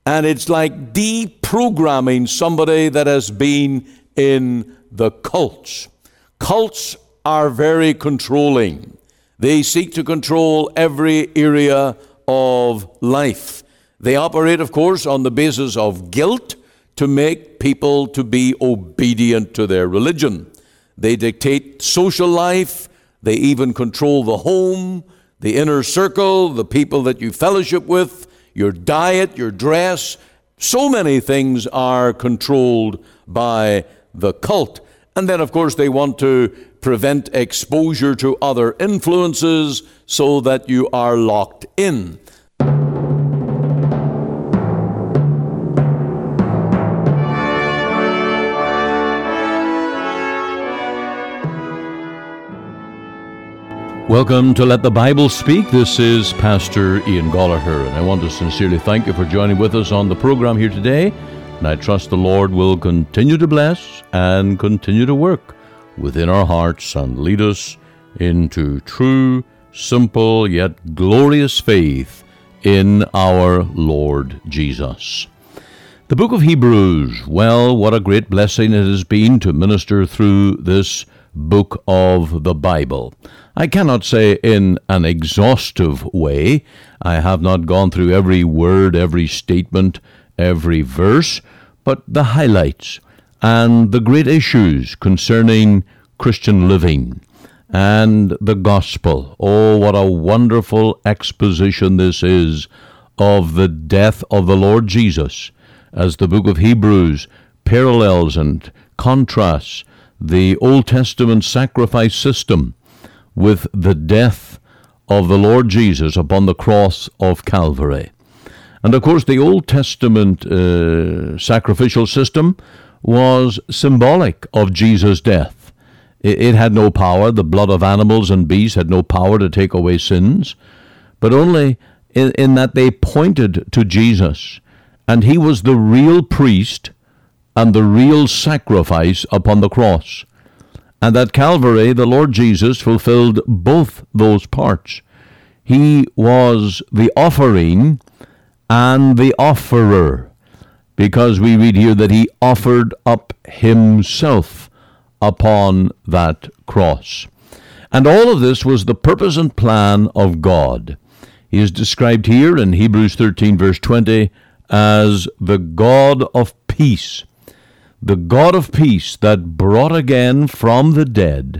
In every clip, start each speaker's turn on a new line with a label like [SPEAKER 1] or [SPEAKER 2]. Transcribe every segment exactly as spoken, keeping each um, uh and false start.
[SPEAKER 1] And it's like deprogramming somebody that has been in the cults. Cults are very controlling. They seek to control every area of life. They operate, of course, on the basis of guilt to make people to be obedient to their religion. They dictate social life. They even control the home, the inner circle, the people that you fellowship with, your diet, your dress. So many things are controlled by the cult. And then, of course, they want to prevent exposure to other influences so that you are locked in.
[SPEAKER 2] Welcome to Let the Bible Speak. This is Pastor Ian Gallagher, and I want to sincerely thank you for joining with us on the program here today. And I trust the Lord will continue to bless and continue to work within our hearts and lead us into true, simple, yet glorious faith in our Lord Jesus. The book of Hebrews, well, what a great blessing it has been to minister through this book of the Bible. I cannot say in an exhaustive way. I have not gone through every word, every statement, every verse, but the highlights and the great issues concerning Christian living and the gospel. Oh, what a wonderful exposition this is of the death of the Lord Jesus, as the book of Hebrews parallels and contrasts the Old Testament sacrifice system with the death of the Lord Jesus upon the cross of Calvary. And of course, the Old Testament uh, sacrificial system was symbolic of Jesus' death. It, it had no power. The blood of animals and beasts had no power to take away sins, but only in, in that they pointed to Jesus, and he was the real priest and the real sacrifice upon the cross. And at Calvary, the Lord Jesus fulfilled both those parts. He was the offering and the offerer, because we read here that he offered up himself upon that cross. And all of this was the purpose and plan of God. He is described here in Hebrews thirteen, verse twenty, as the God of peace. The God of peace that brought again from the dead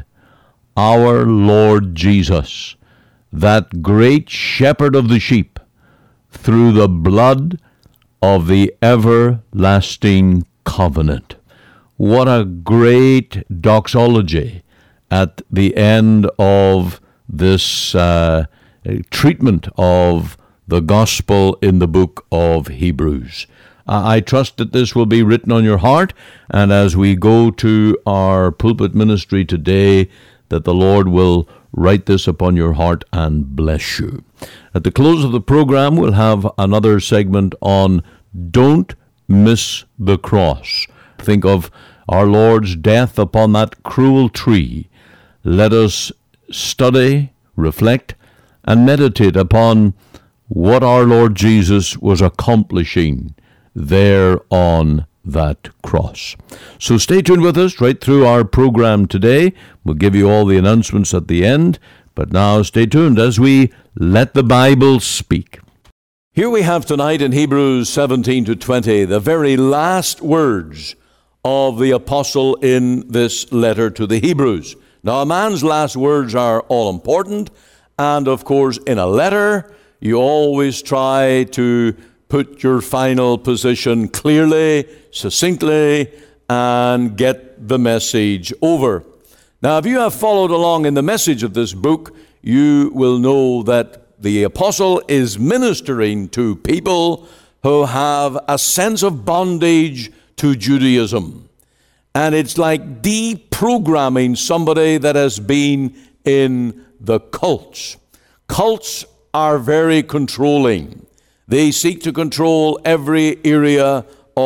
[SPEAKER 2] our Lord Jesus, that great shepherd of the sheep, through the blood of the everlasting covenant. What a great doxology at the end of this uh, treatment of the gospel in the book of Hebrews. I trust that this will be written on your heart, and as we go to our pulpit ministry today, that the Lord will write this upon your heart and bless you. At the close of the program, we'll have another segment on Don't Miss the Cross. Think of our Lord's death upon that cruel tree. Let us study, reflect, and meditate upon what our Lord Jesus was accomplishing there on that cross. So stay tuned with us right through our program today. We'll give you all the announcements at the end, but now stay tuned as we let the Bible speak.
[SPEAKER 1] Here we have tonight in Hebrews seventeen to twenty the very last words of the apostle in this letter to the Hebrews. Now, a man's last words are all important, and of course in a letter you always try to put your final position clearly, succinctly, and get the message over. Now, if you have followed along in the message of this book, you will know that the apostle is ministering to people who have a sense of bondage to Judaism. And it's like deprogramming somebody that has been in the cults. Cults are very controlling. They seek to control every area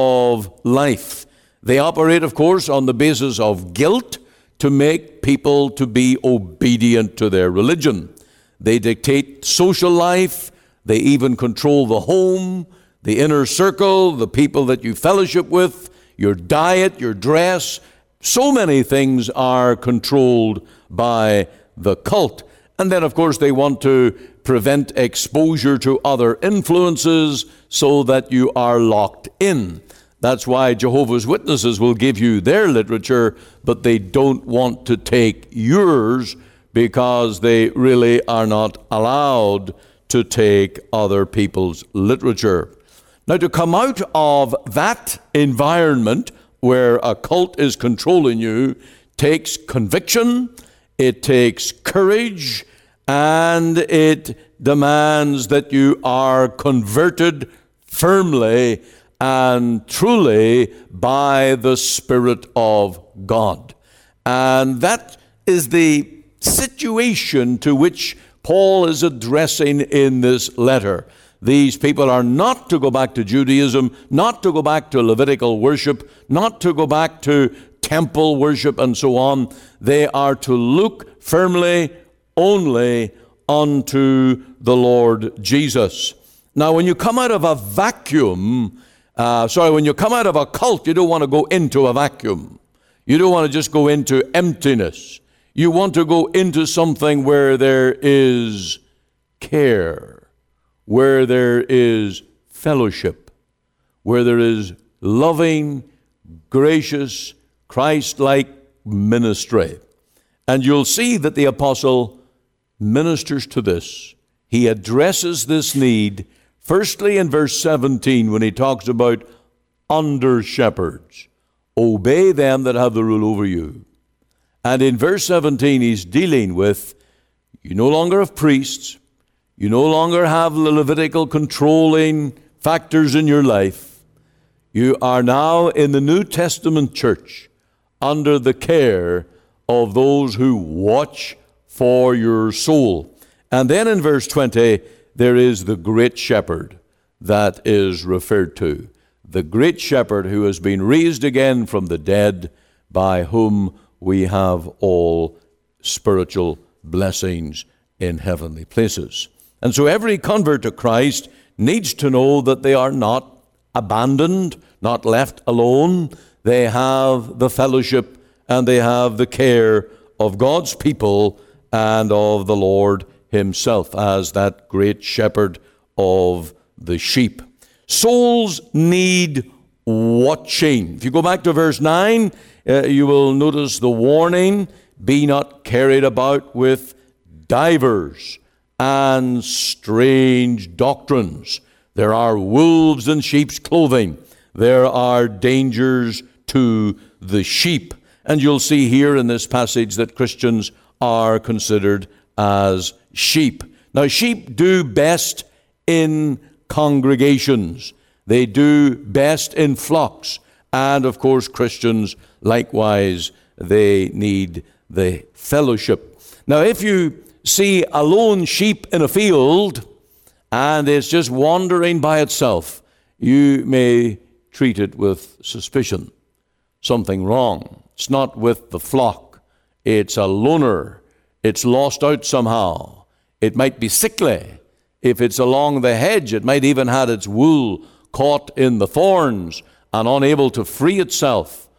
[SPEAKER 1] of life. They operate, of course, on the basis of guilt to make people to be obedient to their religion. They dictate social life. They even control the home, the inner circle, the people that you fellowship with, your diet, your dress. So many things are controlled by the cult. And then, of course, they want to prevent exposure to other influences so that you are locked in. That's why Jehovah's Witnesses will give you their literature, but they don't want to take yours because they really are not allowed to take other people's literature. Now, to come out of that environment where a cult is controlling you takes conviction, it takes courage, and it demands that you are converted firmly and truly by the Spirit of God. And that is the situation to which Paul is addressing in this letter. These people are not to go back to Judaism, not to go back to Levitical worship, not to go back to temple worship and so on. They are to look firmly only unto the Lord Jesus. Now, when you come out of a vacuum, uh, sorry, when you come out of a cult, you don't want to go into a vacuum. You don't want to just go into emptiness. You want to go into something where there is care, where there is fellowship, where there is loving, gracious, Christ-like ministry. And you'll see that the apostle ministers to this. He addresses this need, firstly in verse seventeen, when he talks about under-shepherds. Obey them that have the rule over you. And in verse seventeen, he's dealing with, you no longer have priests, you no longer have the Levitical controlling factors in your life. You are now in the New Testament church under the care of those who watch for your soul. And then in verse twenty, there is the great shepherd that is referred to. The great shepherd who has been raised again from the dead, by whom we have all spiritual blessings in heavenly places. And so every convert to Christ needs to know that they are not abandoned, not left alone. They have the fellowship and they have the care of God's people and of the Lord himself as that great shepherd of the sheep. Souls need watching. If you go back to verse nine, uh, you will notice the warning, be not carried about with divers and strange doctrines. There are wolves in sheep's clothing. There are dangers to the sheep. And you'll see here in this passage that Christians are considered as sheep. Now, sheep do best in congregations. They do best in flocks. And, of course, Christians, likewise, they need the fellowship. Now, if you see a lone sheep in a field and it's just wandering by itself, you may treat it with suspicion. Something wrong. It's not with the flock. It's a loner. It's lost out somehow. It might be sickly. If it's along the hedge, it might even have its wool caught in the thorns and unable to free itself.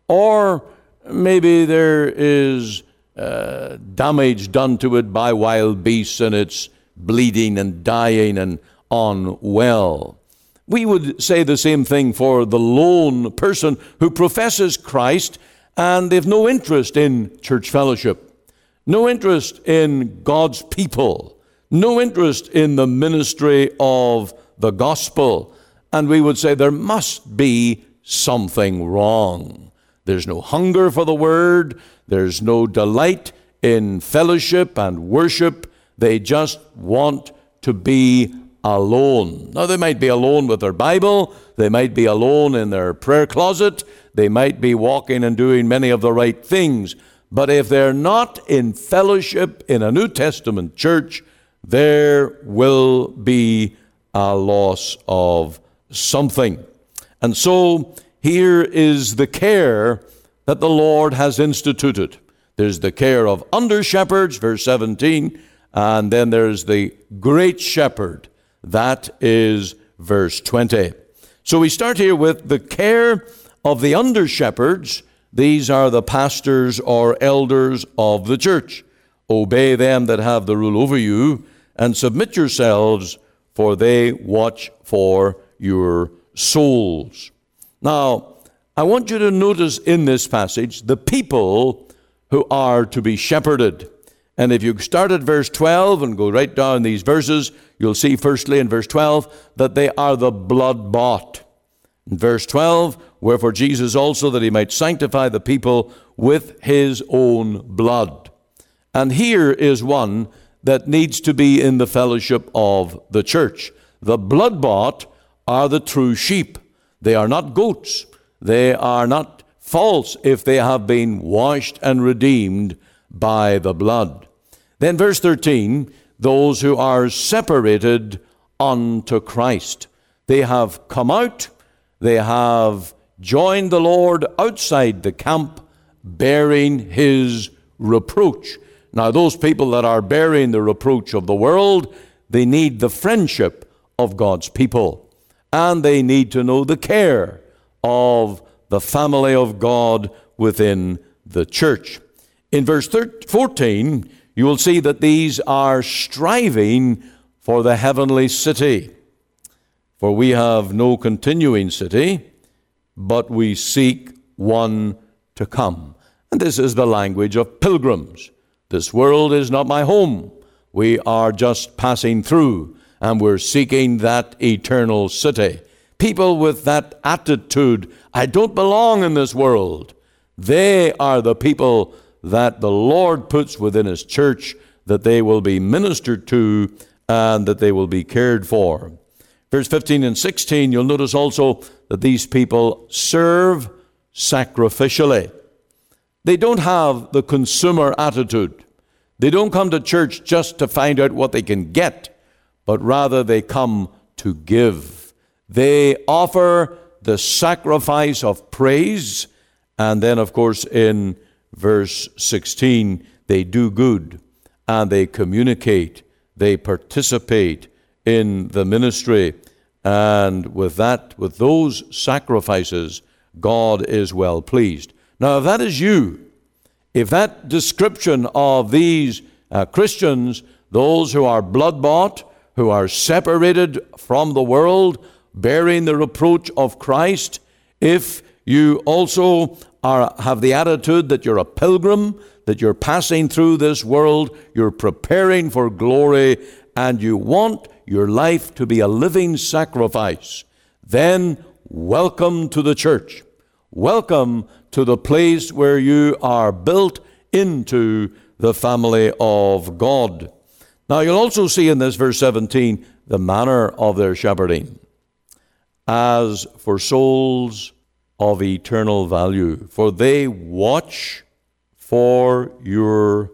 [SPEAKER 1] Or maybe there is uh, damage done to it by wild beasts and it's bleeding and dying and unwell. We would say the same thing for the lone person who professes Christ and they've no interest in church fellowship, no interest in God's people, no interest in the ministry of the gospel. And we would say there must be something wrong. There's no hunger for the word. There's no delight in fellowship and worship. They just want to be alone. Now, they might be alone with their Bible. They might be alone in their prayer closet. They might be walking and doing many of the right things. But if they're not in fellowship in a New Testament church, there will be a loss of something. And so here is the care that the Lord has instituted. There's the care of under-shepherds, verse seventeen, and then there's the great shepherd. That is verse twenty. So we start here with the care of the under-shepherds. These are the pastors or elders of the church. Obey them that have the rule over you, and submit yourselves, for they watch for your souls. Now, I want you to notice in this passage the people who are to be shepherded. And if you start at verse twelve and go right down these verses, you'll see firstly in verse twelve that they are the blood-bought. In verse twelve, wherefore Jesus also, that he might sanctify the people with his own blood. And here is one that needs to be in the fellowship of the church. The blood-bought are the true sheep. They are not goats. They are not false if they have been washed and redeemed by the blood. Then verse thirteen, those who are separated unto Christ. They have come out, they have joined the Lord outside the camp, bearing his reproach. Now, those people that are bearing the reproach of the world, they need the friendship of God's people, and they need to know the care of the family of God within the church. In verse fourteen, you will see that these are striving for the heavenly city. For we have no continuing city, but we seek one to come. And this is the language of pilgrims. This world is not my home. We are just passing through, and we're seeking that eternal city. People with that attitude, I don't belong in this world, they are the people that the Lord puts within his church, that they will be ministered to and that they will be cared for. Verse fifteen and sixteen, you'll notice also that these people serve sacrificially. They don't have the consumer attitude. They don't come to church just to find out what they can get, but rather they come to give. They offer the sacrifice of praise, and then, of course, in verse sixteen, they do good, and they communicate, they participate in the ministry, and with that, with those sacrifices, God is well pleased. Now, if that is you, if that description of these uh, Christians, those who are blood-bought, who are separated from the world, bearing the reproach of Christ, if you also are, have the attitude that you're a pilgrim, that you're passing through this world, you're preparing for glory, and you want your life to be a living sacrifice, then welcome to the church. Welcome to the place where you are built into the family of God. Now, you'll also see in this verse seventeen the manner of their shepherding. As for souls of eternal value, for they watch for your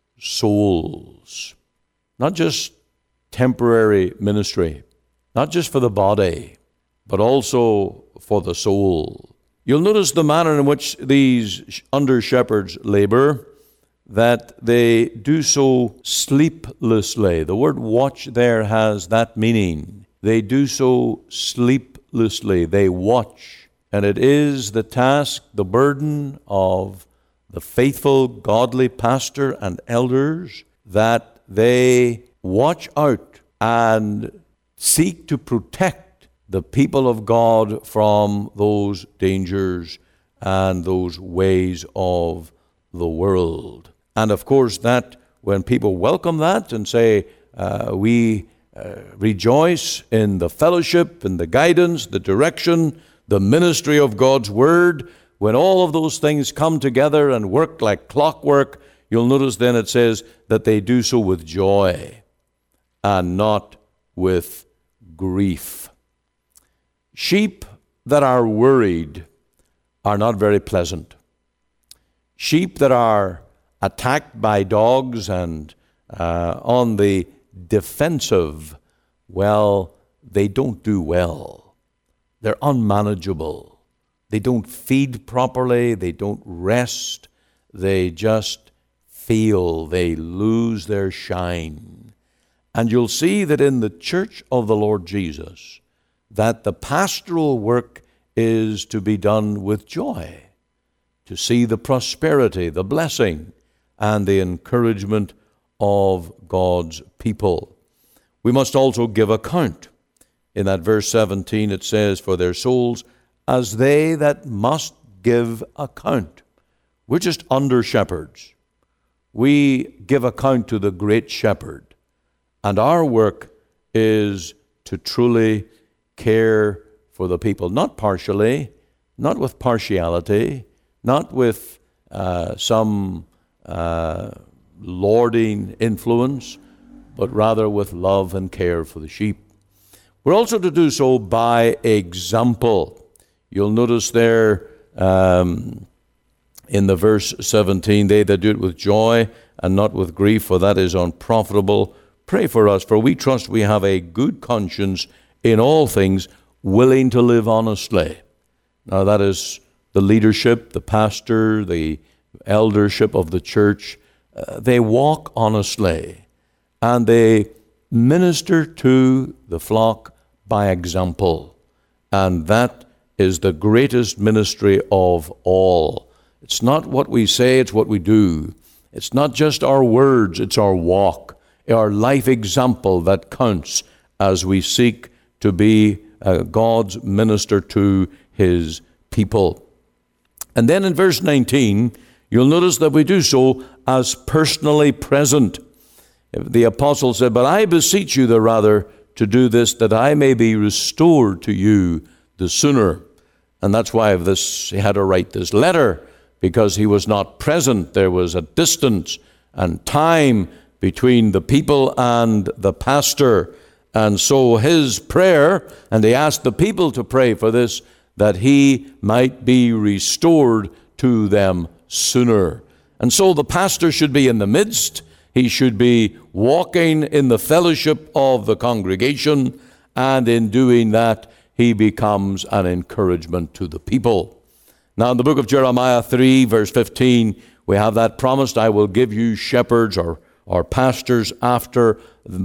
[SPEAKER 1] souls. Not just temporary ministry, not just for the body, but also for the soul. You'll notice the manner in which these under-shepherds labor, that they do so sleeplessly. The word watch there has that meaning. They do so sleeplessly. They watch. And it is the task, the burden of the faithful, godly pastor and elders that they watch out and seek to protect the people of God from those dangers and those ways of the world. And of course, that when people welcome that and say, uh, we uh, rejoice in the fellowship and the guidance, the direction, the ministry of God's Word, when all of those things come together and work like clockwork, you'll notice then it says that they do so with joy and not with grief. Sheep that are worried are not very pleasant. Sheep that are attacked by dogs and uh, on the defensive, well, they don't do well. They're unmanageable. They don't feed properly. They don't rest. They just feel they lose their shine. And you'll see that in the church of the Lord Jesus, that the pastoral work is to be done with joy, to see the prosperity, the blessing, and the encouragement of God's people. We must also give account. In that verse seventeen it says, for their souls as they that must give account. We're just under shepherds. We give account to the great shepherd. And our work is to truly care for the people, not partially, not with partiality, not with uh, some uh, lording influence, but rather with love and care for the sheep. We're also to do so by example. You'll notice there um, in the verse seventeen, they that do it with joy and not with grief, for that is unprofitable. Pray for us, for we trust we have a good conscience in all things, willing to live honestly. Now that is the leadership, the pastor, the eldership of the church. Uh, they walk honestly, and they minister to the flock by example. And that is the greatest ministry of all. It's not what we say, it's what we do. It's not just our words, it's our walk, our life example that counts as we seek to be uh, God's minister to his people. And then in verse nineteen, you'll notice that we do so as personally present. The apostle said, but I beseech you the rather to do this, that I may be restored to you the sooner. And that's why this, he had to write this letter, because he was not present. There was a distance and time between the people and the pastor. And so his prayer, and he asked the people to pray for this, that he might be restored to them sooner. And so the pastor should be in the midst. He should be walking in the fellowship of the congregation, and in doing that, he becomes an encouragement to the people. Now in the book of Jeremiah three, verse fifteen, we have that promised, I will give you shepherds or, or pastors after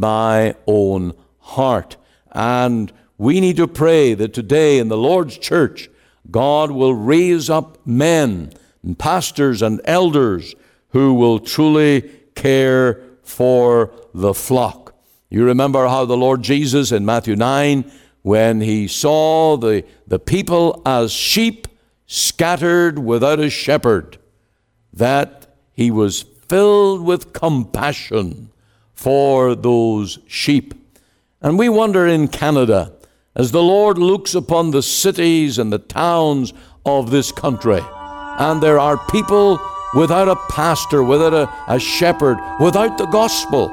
[SPEAKER 1] my own heart. And we need to pray that today in the Lord's church, God will raise up men and pastors and elders who will truly care for the flock. You remember how the Lord Jesus in Matthew nine, when he saw the, the people as sheep scattered without a shepherd, that he was filled with compassion for those sheep. And we wonder in Canada, as the Lord looks upon the cities and the towns of this country, and there are people without a pastor, without a, a shepherd, without the gospel,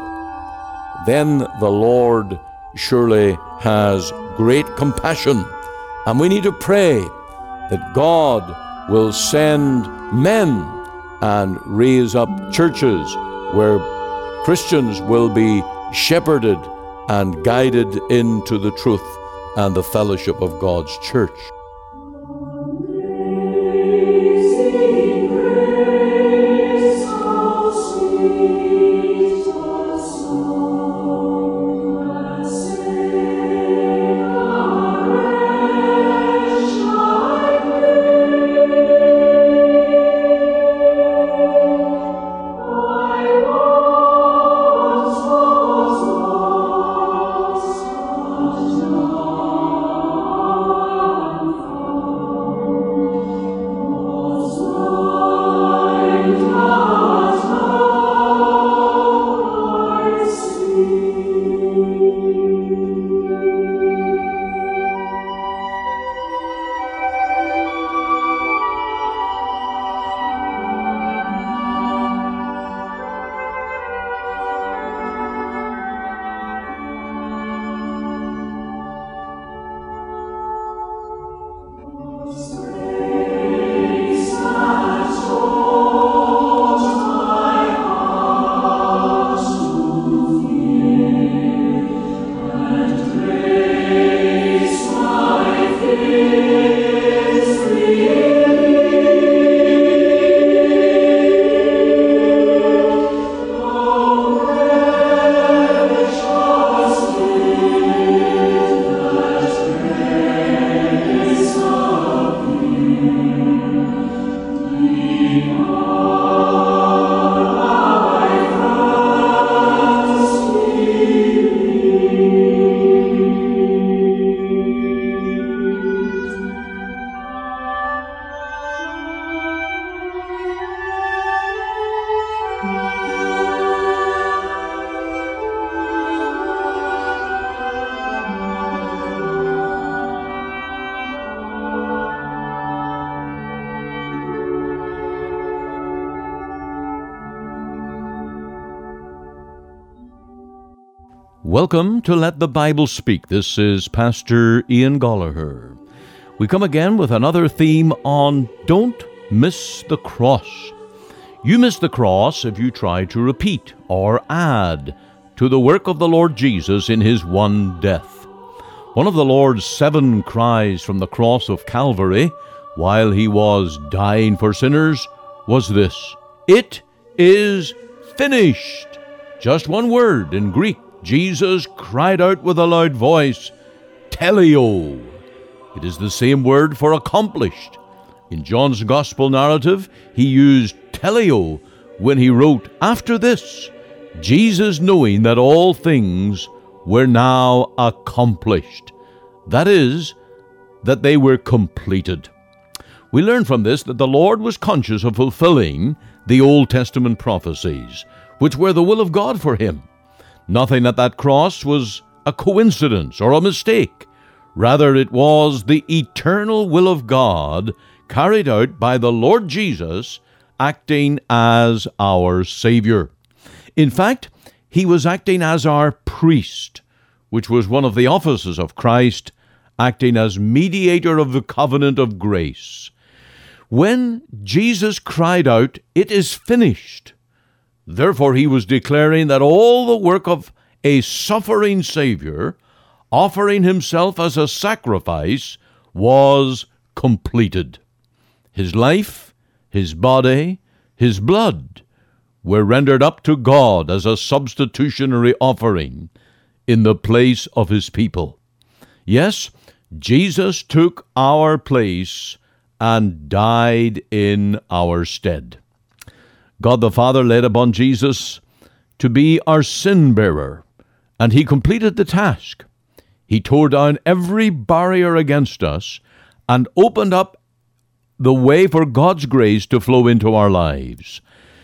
[SPEAKER 1] then the Lord surely has great compassion. And we need to pray that God will send men and raise up churches where Christians will be shepherded and guided into the truth and the fellowship of God's church.
[SPEAKER 2] Welcome to Let the Bible Speak. This is Pastor Ian Gollaher. We come again with another theme on Don't Miss the Cross. You miss the cross if you try to repeat or add to the work of the Lord Jesus in His one death. One of the Lord's seven cries from the cross of Calvary, while He was dying for sinners, was this: "It is finished." Just one word in Greek. Jesus cried out with a loud voice, "Teleo." It is the same word for accomplished. In John's Gospel narrative, he used teleo when he wrote, "After this, Jesus, knowing that all things were now accomplished." That is, that they were completed. We learn from this that the Lord was conscious of fulfilling the Old Testament prophecies, which were the will of God for Him. Nothing at that cross was a coincidence or a mistake. Rather, it was the eternal will of God carried out by the Lord Jesus, acting as our Savior. In fact, He was acting as our priest, which was one of the offices of Christ, acting as mediator of the covenant of grace. When Jesus cried out, "It is finished," therefore He was declaring that all the work of a suffering Savior, offering Himself as a sacrifice, was completed. His life, His body, His blood were rendered up to God as a substitutionary offering in the place of His people. Yes, Jesus took our place and died in our stead. God the Father laid upon Jesus to be our sin-bearer, and He completed the task. He tore down every barrier against us and opened up the way for God's grace to flow into our lives.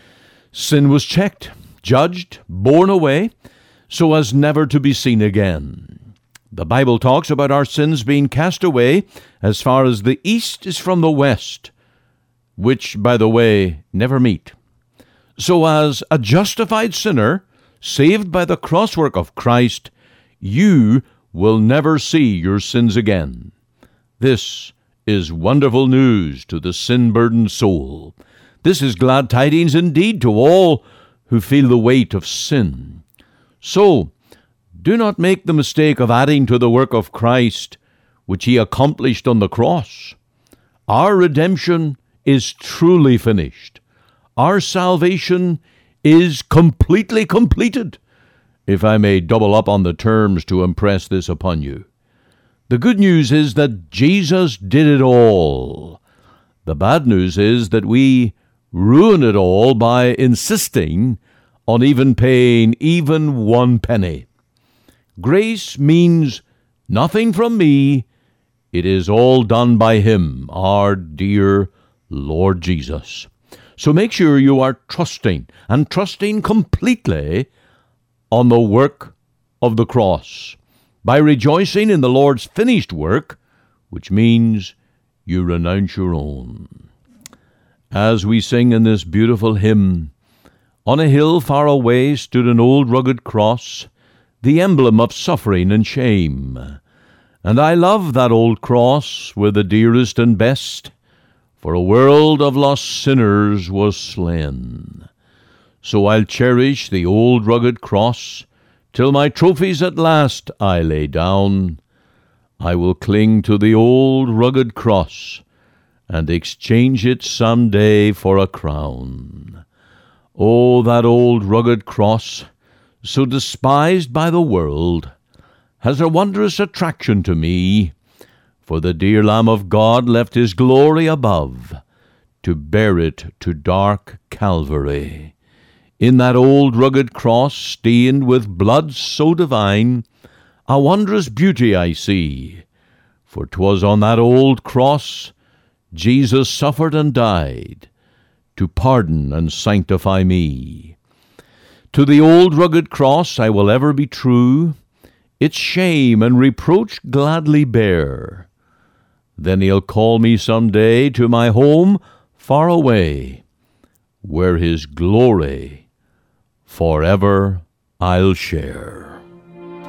[SPEAKER 2] Sin was checked, judged, borne away, so as never to be seen again. The Bible talks about our sins being cast away as far as the east is from the west, which, by the way, never meet. So as a justified sinner, saved by the crosswork of Christ, you will never see your sins again. This is wonderful news to the sin-burdened soul. This is glad tidings indeed to all who feel the weight of sin. So, do not make the mistake of adding to the work of Christ, which He accomplished on the cross. Our redemption is truly finished. Our salvation is completely completed, if I may double up on the terms to impress this upon you. The good news is that Jesus did it all. The bad news is that we ruin it all by insisting on even paying even one penny. Grace means nothing from me. It is all done by Him, our dear Lord Jesus. So make sure you are trusting, and trusting completely on the work of the cross, by rejoicing in the Lord's finished work, which means you renounce your own. As we sing in this beautiful hymn, "On a hill far away stood an old rugged cross, the emblem of suffering and shame. And I love that old cross, where the dearest and best for a world of lost sinners was slain. So I'll cherish the old rugged cross, till my trophies at last I lay down. I will cling to the old rugged cross, and exchange it some day for a crown. Oh, that old rugged cross, so despised by the world, has a wondrous attraction to me, for the dear Lamb of God left His glory above to bear it to dark Calvary. In that old rugged cross, stained with blood so divine, a wondrous beauty I see, for 'twas on that old cross Jesus suffered and died to pardon and sanctify me. To the old rugged cross I will ever be true, its shame and reproach gladly bear. Then He'll call me some day to my home far away, where His glory forever I'll share.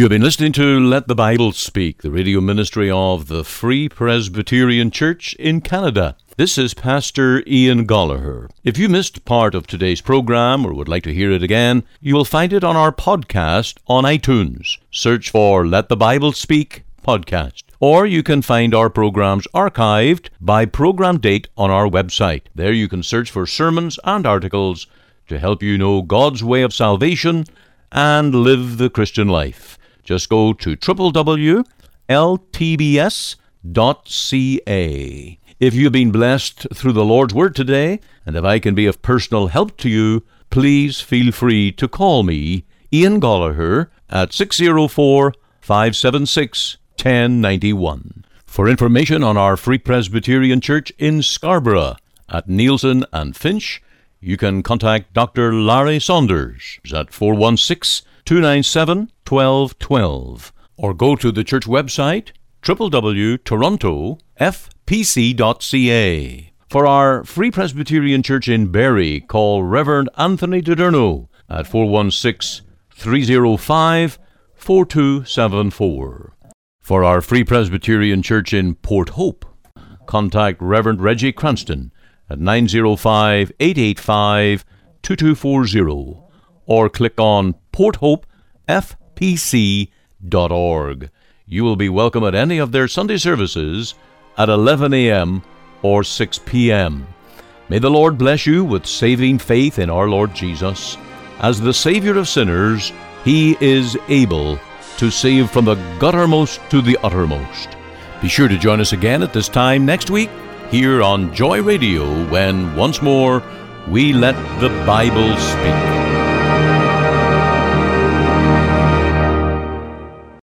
[SPEAKER 2] You've been listening to Let the Bible Speak, the radio ministry of the Free Presbyterian Church in Canada. This is Pastor Ian Gollaher. If you missed part of today's program or would like to hear it again, you will find it on our podcast on iTunes. Search for Let the Bible Speak podcast. Or you can find our programs archived by program date on our website. There you can search for sermons and articles to help you know God's way of salvation and live the Christian life. Just go to w w w dot l t b s dot c a. If you've been blessed through the Lord's Word today, and if I can be of personal help to you, please feel free to call me, Ian Gollaher, at six oh four, five seven six, one oh nine one. For information on our Free Presbyterian Church in Scarborough at Nielsen and Finch, you can contact Doctor Larry Saunders at four one six, two nine seven, one two one two or go to the church website w w w dot toronto f p c dot c a. For our Free Presbyterian Church in Barrie, call Reverend Anthony DiDerno at four one six, three oh five, four two seven four. For our Free Presbyterian Church in Port Hope, contact Reverend Reggie Cranston at nine oh five, eight eight five, two two four oh or click on port hope f p c dot org. You will be welcome at any of their Sunday services at eleven a.m. or six p.m. May the Lord bless you with saving faith in our Lord Jesus. As the Savior of sinners, He is able to save from the guttermost to the uttermost. Be sure to join us again at this time next week here on Joy Radio when, once more, we let the Bible speak.